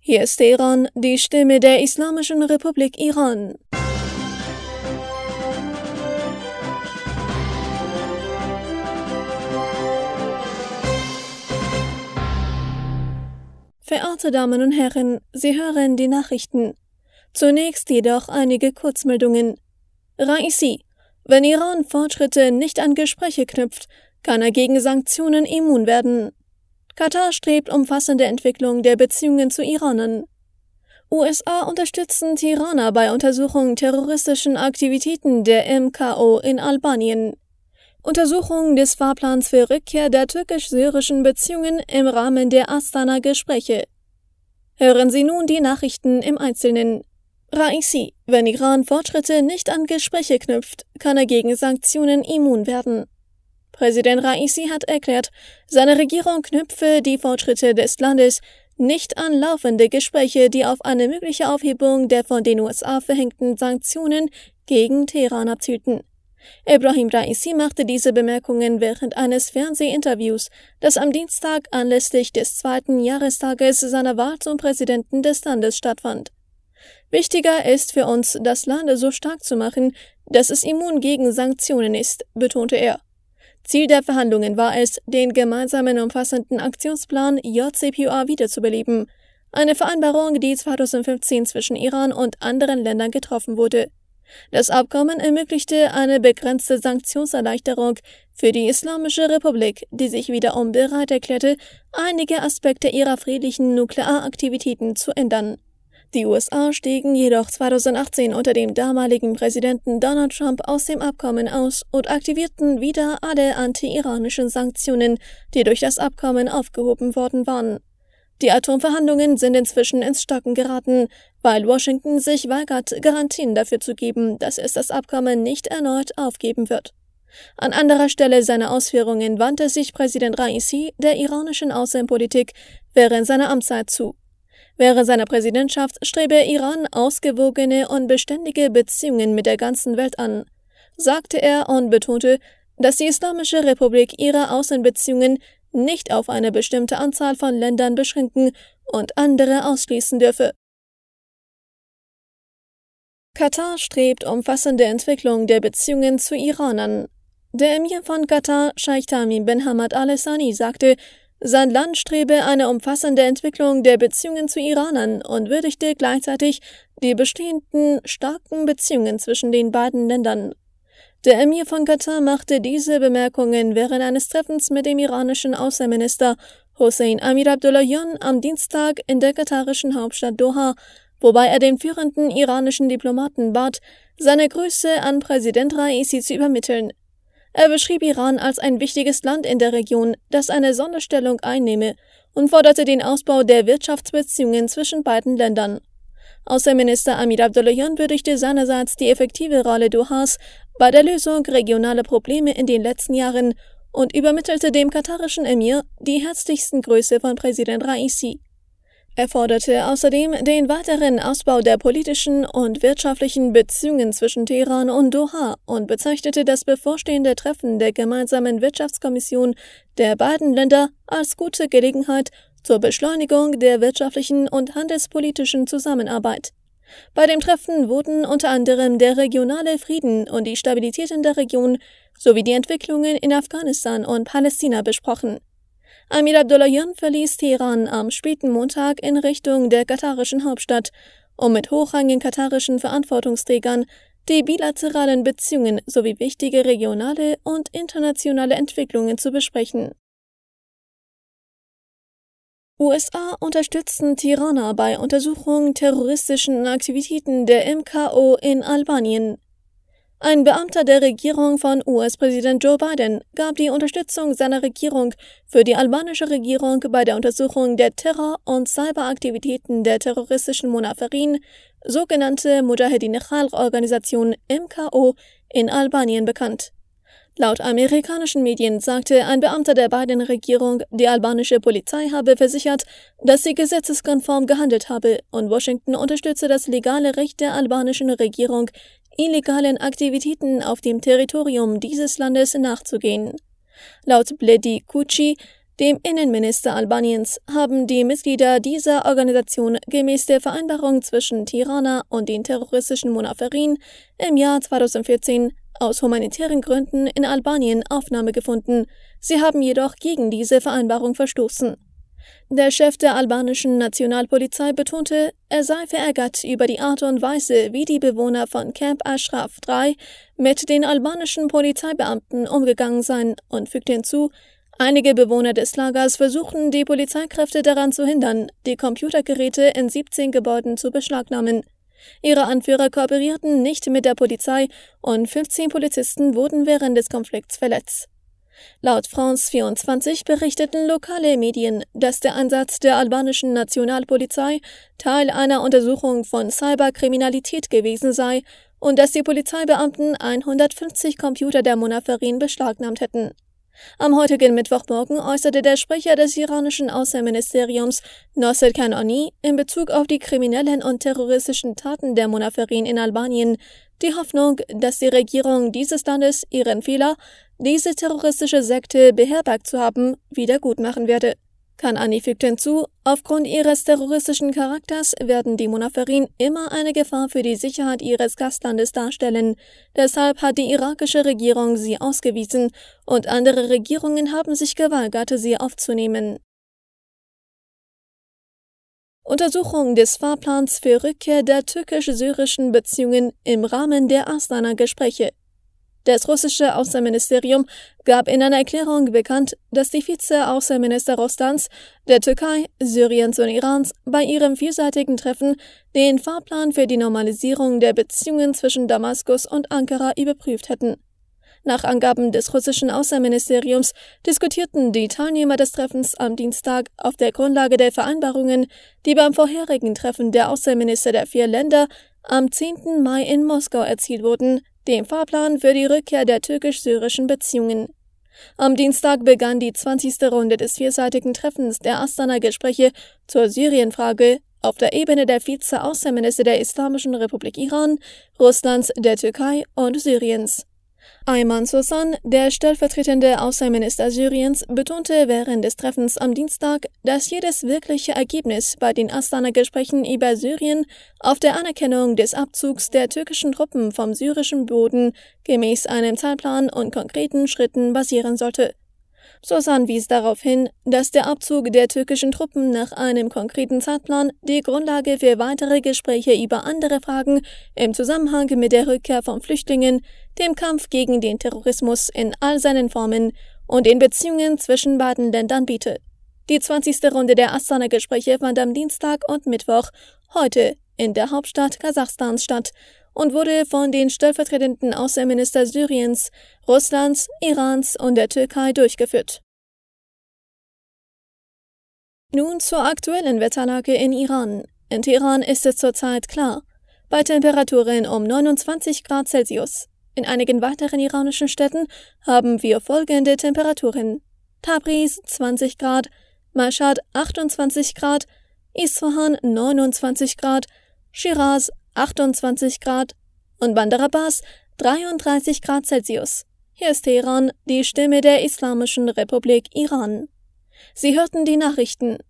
Hier ist Teheran, die Stimme der Islamischen Republik Iran. Verehrte Damen und Herren, Sie hören die Nachrichten. Zunächst jedoch einige Kurzmeldungen. Raisi: Wenn Iran Fortschritte nicht an Gespräche knüpft, kann er gegen Sanktionen immun werden. Katar strebt umfassende Entwicklung der Beziehungen zu Iran an. USA unterstützen Tirana bei Untersuchung terroristischen Aktivitäten der MKO in Albanien. Untersuchung des Fahrplans für Rückkehr der türkisch-syrischen Beziehungen im Rahmen der Astana-Gespräche. Hören Sie nun die Nachrichten im Einzelnen. Raisi: Wenn Iran Fortschritte nicht an Gespräche knüpft, kann er gegen Sanktionen immun werden. Präsident Raisi hat erklärt, seine Regierung knüpfe die Fortschritte des Landes nicht an laufende Gespräche, die auf eine mögliche Aufhebung der von den USA verhängten Sanktionen gegen Teheran abzielten. Ebrahim Raisi machte diese Bemerkungen während eines Fernsehinterviews, das am Dienstag anlässlich des 2. Jahrestages seiner Wahl zum Präsidenten des Landes stattfand. Wichtiger ist für uns, das Land so stark zu machen, dass es immun gegen Sanktionen ist, betonte er. Ziel der Verhandlungen war es, den gemeinsamen umfassenden Aktionsplan JCPOA wiederzubeleben, eine Vereinbarung, die 2015 zwischen Iran und anderen Ländern getroffen wurde. Das Abkommen ermöglichte eine begrenzte Sanktionserleichterung für die Islamische Republik, die sich wiederum bereit erklärte, einige Aspekte ihrer friedlichen Nuklearaktivitäten zu ändern. Die USA stiegen jedoch 2018 unter dem damaligen Präsidenten Donald Trump aus dem Abkommen aus und aktivierten wieder alle anti-iranischen Sanktionen, die durch das Abkommen aufgehoben worden waren. Die Atomverhandlungen sind inzwischen ins Stocken geraten, weil Washington sich weigert, Garantien dafür zu geben, dass es das Abkommen nicht erneut aufgeben wird. An anderer Stelle seiner Ausführungen wandte sich Präsident Raisi der iranischen Außenpolitik während seiner Amtszeit zu. Während seiner Präsidentschaft strebe Iran ausgewogene und beständige Beziehungen mit der ganzen Welt an, sagte er und betonte, dass die Islamische Republik ihre Außenbeziehungen nicht auf eine bestimmte Anzahl von Ländern beschränken und andere ausschließen dürfe. Katar strebt umfassende Entwicklung der Beziehungen zu Iran an. Der Emir von Katar, Scheich Tamim bin Hamad Al Thani, sagte, sein Land strebe eine umfassende Entwicklung der Beziehungen zu Iran an und würdigte gleichzeitig die bestehenden starken Beziehungen zwischen den beiden Ländern. Der Emir von Katar machte diese Bemerkungen während eines Treffens mit dem iranischen Außenminister Hossein Amir Abdollahian am Dienstag in der katarischen Hauptstadt Doha, wobei er den führenden iranischen Diplomaten bat, seine Grüße an Präsident Raisi zu übermitteln. Er beschrieb Iran als ein wichtiges Land in der Region, das eine Sonderstellung einnehme, und forderte den Ausbau der Wirtschaftsbeziehungen zwischen beiden Ländern. Außenminister Amir Abdollahian würdigte seinerseits die effektive Rolle Dohas bei der Lösung regionaler Probleme in den letzten Jahren und übermittelte dem katarischen Emir die herzlichsten Grüße von Präsident Raisi. Er forderte außerdem den weiteren Ausbau der politischen und wirtschaftlichen Beziehungen zwischen Teheran und Doha und bezeichnete das bevorstehende Treffen der gemeinsamen Wirtschaftskommission der beiden Länder als gute Gelegenheit zur Beschleunigung der wirtschaftlichen und handelspolitischen Zusammenarbeit. Bei dem Treffen wurden unter anderem der regionale Frieden und die Stabilität in der Region sowie die Entwicklungen in Afghanistan und Palästina besprochen. Amir Abdollahian verließ Teheran am späten Montag in Richtung der katarischen Hauptstadt, um mit hochrangigen katarischen Verantwortungsträgern die bilateralen Beziehungen sowie wichtige regionale und internationale Entwicklungen zu besprechen. USA unterstützen Tirana bei Untersuchung terroristischen Aktivitäten der MKO in Albanien. Ein Beamter der Regierung von US-Präsident Joe Biden gab die Unterstützung seiner Regierung für die albanische Regierung bei der Untersuchung der Terror- und Cyberaktivitäten der terroristischen Munafiqin, sogenannte Mujahedin Khalq-Organisation MKO, in Albanien bekannt. Laut amerikanischen Medien sagte ein Beamter der Biden-Regierung, die albanische Polizei habe versichert, dass sie gesetzeskonform gehandelt habe und Washington unterstütze das legale Recht der albanischen Regierung, illegalen Aktivitäten auf dem Territorium dieses Landes nachzugehen. Laut Bledi Kuci, dem Innenminister Albaniens, haben die Mitglieder dieser Organisation gemäß der Vereinbarung zwischen Tirana und den terroristischen Munafirin im Jahr 2014 aus humanitären Gründen in Albanien Aufnahme gefunden. Sie haben jedoch gegen diese Vereinbarung verstoßen. Der Chef der albanischen Nationalpolizei betonte, er sei verärgert über die Art und Weise, wie die Bewohner von Camp Ashraf III mit den albanischen Polizeibeamten umgegangen seien, und fügte hinzu, einige Bewohner des Lagers versuchten, die Polizeikräfte daran zu hindern, die Computergeräte in 17 Gebäuden zu beschlagnahmen. Ihre Anführer kooperierten nicht mit der Polizei und 15 Polizisten wurden während des Konflikts verletzt. Laut France 24 berichteten lokale Medien, dass der Einsatz der albanischen Nationalpolizei Teil einer Untersuchung von Cyberkriminalität gewesen sei und dass die Polizeibeamten 150 Computer der Munafirin beschlagnahmt hätten. Am heutigen Mittwochmorgen äußerte der Sprecher des iranischen Außenministeriums Nosser Kanani in Bezug auf die kriminellen und terroristischen Taten der Munafirin in Albanien die Hoffnung, dass die Regierung dieses Landes ihren Fehler, diese terroristische Sekte beherbergt zu haben, wiedergutmachen werde. Kanani fügte hinzu, aufgrund ihres terroristischen Charakters werden die Munafirin immer eine Gefahr für die Sicherheit ihres Gastlandes darstellen. Deshalb hat die irakische Regierung sie ausgewiesen und andere Regierungen haben sich geweigert, sie aufzunehmen. Untersuchung des Fahrplans für Rückkehr der türkisch-syrischen Beziehungen im Rahmen der Astana-Gespräche. Das russische Außenministerium gab in einer Erklärung bekannt, dass die Vize-Außenminister Russlands, der Türkei, Syriens und Irans bei ihrem vielseitigen Treffen den Fahrplan für die Normalisierung der Beziehungen zwischen Damaskus und Ankara überprüft hätten. Nach Angaben des russischen Außenministeriums diskutierten die Teilnehmer des Treffens am Dienstag auf der Grundlage der Vereinbarungen, die beim vorherigen Treffen der Außenminister der 4 Länder am 10. Mai in Moskau erzielt wurden, den Fahrplan für die Rückkehr der türkisch-syrischen Beziehungen. Am Dienstag begann die 20. Runde des vielseitigen Treffens der Astana-Gespräche zur Syrienfrage auf der Ebene der Vize-Außenminister der Islamischen Republik Iran, Russlands, der Türkei und Syriens. Ayman Sosan, der stellvertretende Außenminister Syriens, betonte während des Treffens am Dienstag, dass jedes wirkliche Ergebnis bei den Astana-Gesprächen über Syrien auf der Anerkennung des Abzugs der türkischen Truppen vom syrischen Boden gemäß einem Zeitplan und konkreten Schritten basieren sollte. Sosan wies darauf hin, dass der Abzug der türkischen Truppen nach einem konkreten Zeitplan die Grundlage für weitere Gespräche über andere Fragen im Zusammenhang mit der Rückkehr von Flüchtlingen, dem Kampf gegen den Terrorismus in all seinen Formen und den Beziehungen zwischen beiden Ländern bietet. Die 20. Runde der Astana-Gespräche fand am Dienstag und Mittwoch heute in der Hauptstadt Kasachstans statt und wurde von den stellvertretenden Außenministern Syriens, Russlands, Irans und der Türkei durchgeführt. Nun zur aktuellen Wetterlage in Iran. In Teheran ist es zurzeit klar, bei Temperaturen um 29 Grad Celsius. In einigen weiteren iranischen Städten haben wir folgende Temperaturen: Tabriz 20 Grad, Mashhad 28 Grad, Isfahan 29 Grad, Shiraz 28 Grad und Bandar Abbas 33 Grad Celsius. Hier ist Teheran, die Stimme der Islamischen Republik Iran. Sie hörten die Nachrichten